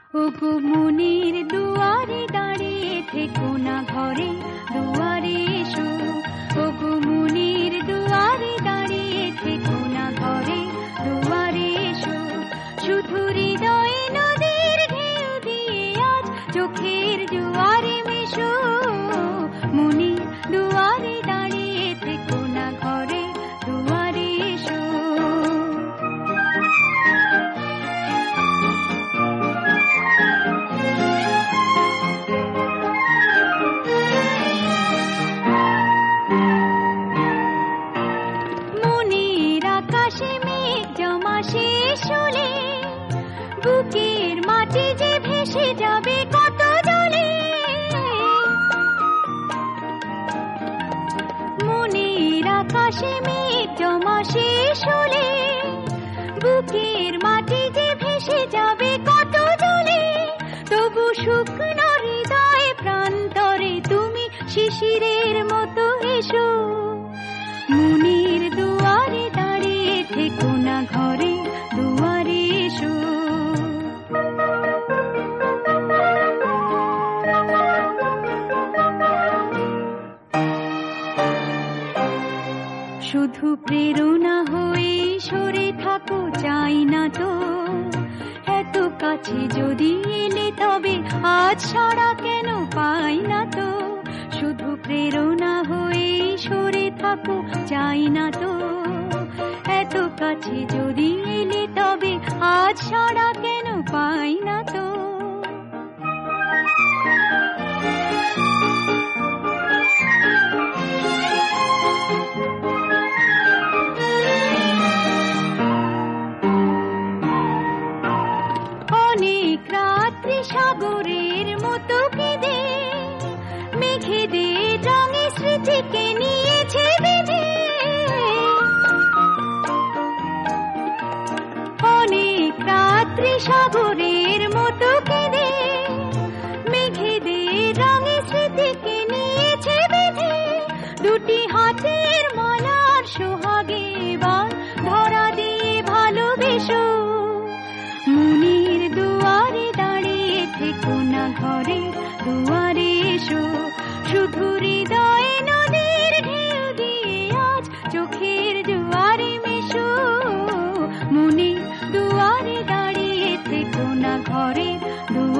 ওগো মনের দুয়ারে দাঁড়িয়ে থেকো না ঘরে দুয়ারে এসো। ওগো মনের দুয়ারে দাঁড়িয়ে থেকো না ঘরে দুয়ারে এসো। শুধু হৃদয়ে নদীর ঢেউ দিয়ে আজ চোখের জোয়ারে মেশো। মনের দুয়ারে দাঁড়িয়ে থেকো না ঘরে দুয়ারে এসো। বুকের মাটি যে ভেসে যাবে কত জলে। মনের আকাশে মেঘ জমা শেষ হলে বুকের মাটি যে ভেসে যাবে কত জলে। তবু শুকনো হৃদয় প্রান্তরে তুমি শিশিরের মতো এসো। মনের দুয়ারে দাঁড়িয়ে থেকো না ঘরে দুয়ারে এসো। শুধু প্রেরণা হয়ে সরে থাকো চাই না তো। এত কাছে যদি এলে তবে আজ ছাড়া কেন পাই না তো। শুধু প্রেরণা হয়ে সরে থাকো চাই না তো। এত কাছে যদি এলে তবে আজ ছাড়া কেন পাই না তো। অনেক রাত্রি সাগরের মতো কেঁদে মেঘেদের রঙে স্মৃতিকে নিয়েছে বেঁধে। অনেক রাত্রি সাগরের মতো কেঁদে মেঘেদের রঙে স্মৃতিকে নিয়েছে বেঁধে। দুটি হাতের মালার সোহাগে এবার ধরা দিয়ে ভালোবেসো। মনের দুয়ারে দাঁড়িয়ে থেকো না ঘরে দুয়ারে এসো। শুধু হৃদয়ে নদীর ঢেউ দিয়ে আজ চোখের জোয়ারে মেশো। মনের দুয়ারে দাঁড়িয়ে থেকো না ঘরে দুয়ারে